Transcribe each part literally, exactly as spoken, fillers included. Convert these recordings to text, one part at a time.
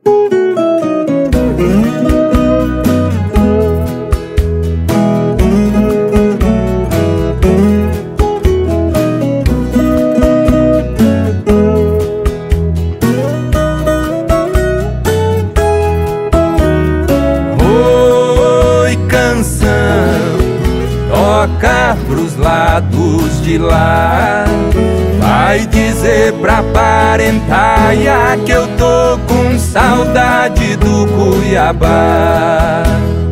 Toca pros lados de lá, vai dizer pra parentaia que eu tô com saudade do Cuiabá.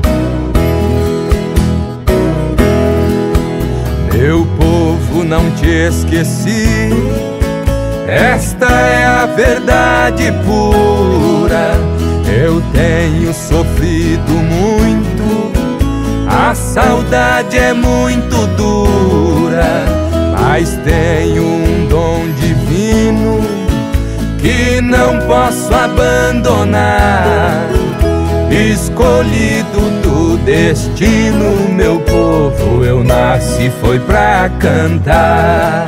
Meu povo, não te esqueci, esta é a verdade pura. Eu tenho sofrido muito, a saudade é muito dura, mas tenho um dom divino que não posso abandonar. Escolhido do destino, meu povo, eu nasci foi pra cantar.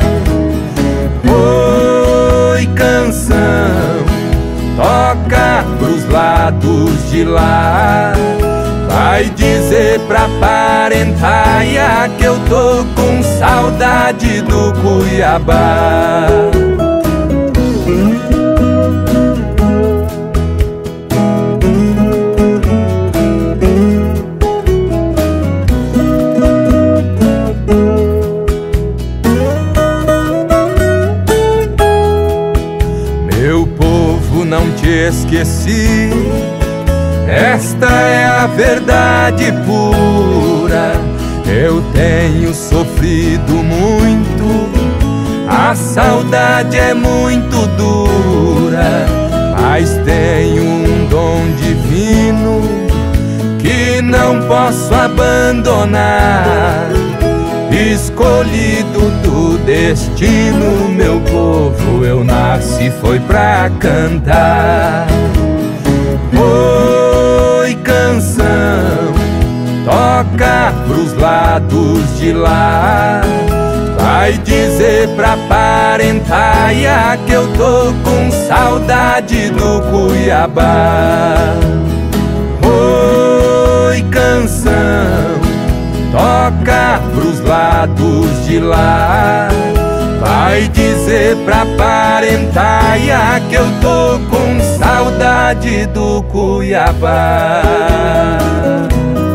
Oi, canção, toca pros lados de lá, vai dizer pra parentaia que eu tô com saudade do Cuiabá. Meu povo, não te esqueci, esta é a verdade pura. Eu tenho sofrido muito, a saudade é muito dura, mas tenho um dom divino que não posso abandonar. Escolhido do destino, meu povo, eu nasci foi pra cantar. Oi, canção, toca pros lados de lá, vai dizer pra parentaia que eu tô com saudade do Cuiabá. Oi, canção, toca pros lados de lá, vai dizer pra parentaia que eu tô com saudade do Cuiabá.